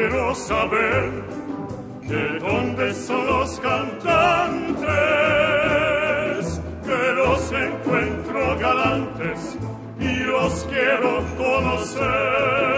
quiero saber de dónde son los cantantes, que los encuentro galantes y los quiero conocer.